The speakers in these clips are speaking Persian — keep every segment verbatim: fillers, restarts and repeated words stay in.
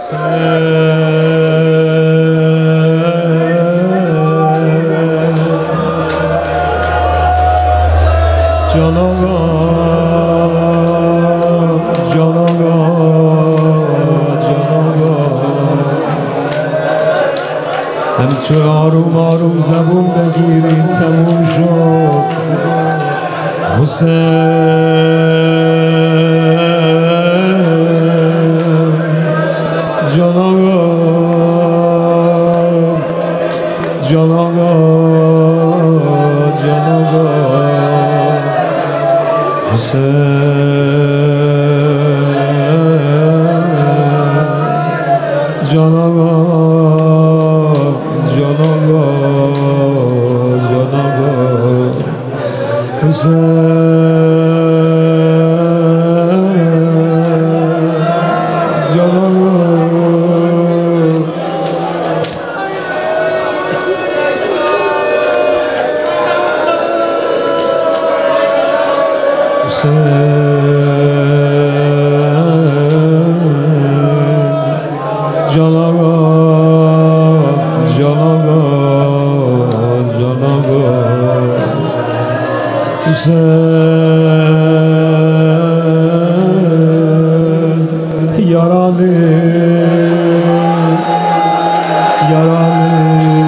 جان آقا جان آقا جان آقا همچو آروم آروم زبون بگیریم تموم شد حسین جان آقا جان آقا جان آقا حسین جان آقا جان آقا جان آقا حسین جان آقا جان آقا جان آقا جان آقا حسین یارانه یارانه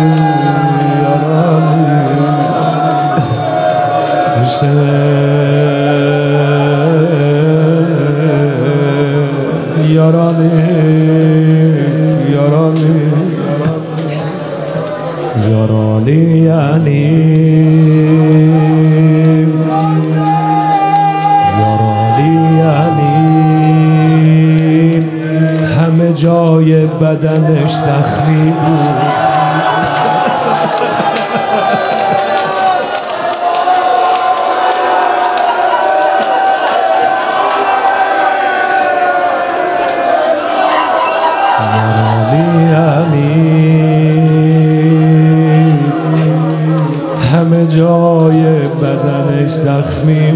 یارانه حسین یارانه یارانه یارانه یعنی یارانه یعنی همه جای بدنش زخمی بود همه جای بدنش زخمی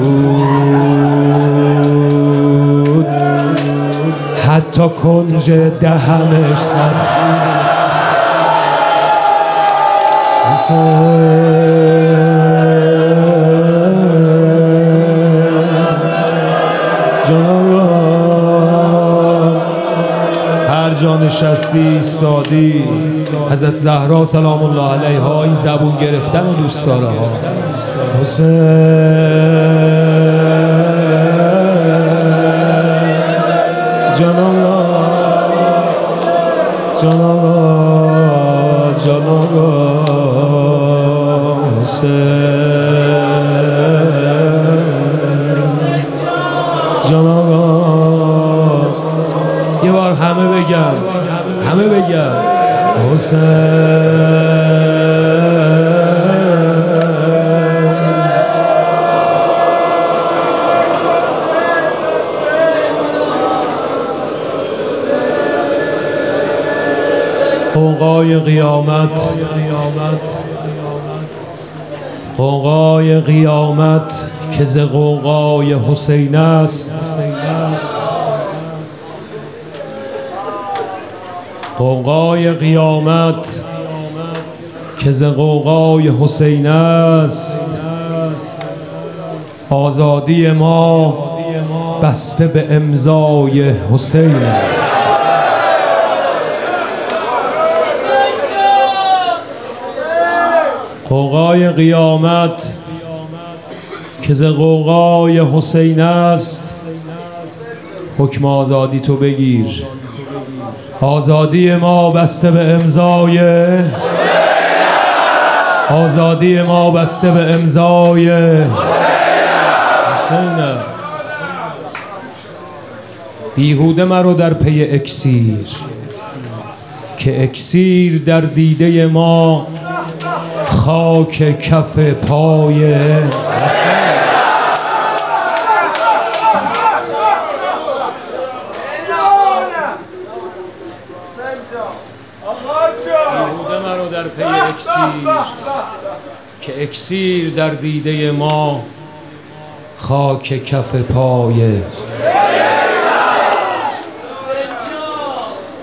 بود حتی کنج دهنش زخمی هر جا نشستی سادی حضرت زهرا سلام الله علیها این زبون گرفتن و دوست داره ها حسین جان آقا جان آقا جان آقا حسین جان آقا یه بار همه بگم همه بگم حسین قوقای قیامت قوقای قیامت که ز قوقای حسین است قوقای قیامت که ز قوقای حسین است آزادی ما بسته به امضای حسین است قوقای قیامت که ز قوقای حسین است حکم آزادی تو بگیر آزادی ما بسته به امضای آزادی ما بسته به امضای حسین بیهوده مرو در پی اکسیر که اکسیر در دیده ما خاک کف پای بیهوده مرو در پی اکسیر که اکسیر در دیده ما خاک کف پای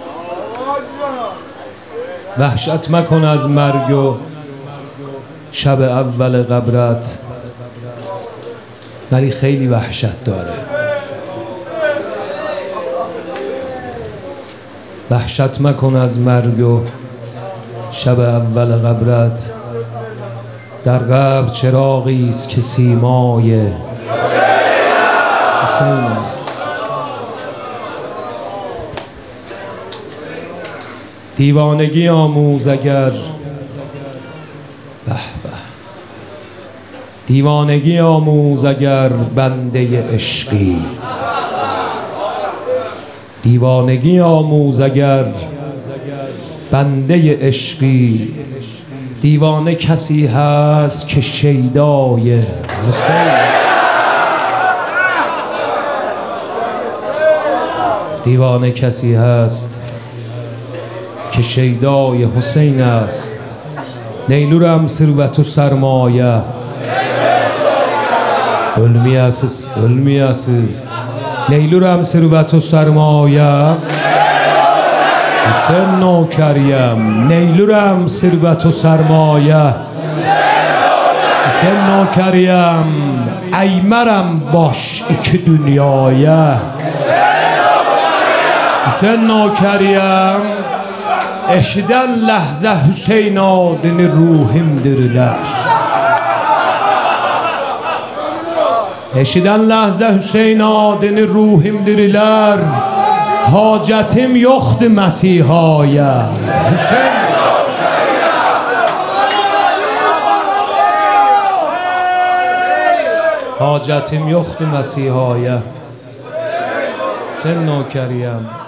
وحشت مکن از مرگ و شب اول قبرت، ولی خیلی وحشت داره. وحشت مکن از مرگ و شب اول قبرت، در قبر چراغی است که سیمای حسین است. دیوانگی آموز اگر به به دیوانگی آموز اگر بنده عشقی، دیوانگی آموز اگر بنده عشقی. دیوانه کسی هست که شیدای حسین، دیوانه کسی هست که شیدای حسین است. نیلورم ثروت و سرمایه علمی اساس علمی اساس نیلورم ثروت و سرمایه حسین نوکریم. نیلورم ثروت و سرمایه حسین نوکریم. ایمرم باش iki dünyaya حسین نوکریم. eşiden ləhzə Hüseyn adını ruhimdirlər. eşidən ləhzə Hüseyn adını ruhimdirlər. Hacətim yoxdur Məsihaya Hüseyn. Hacətim yoxdur Məsihaya Hüseyn nökəriyəm.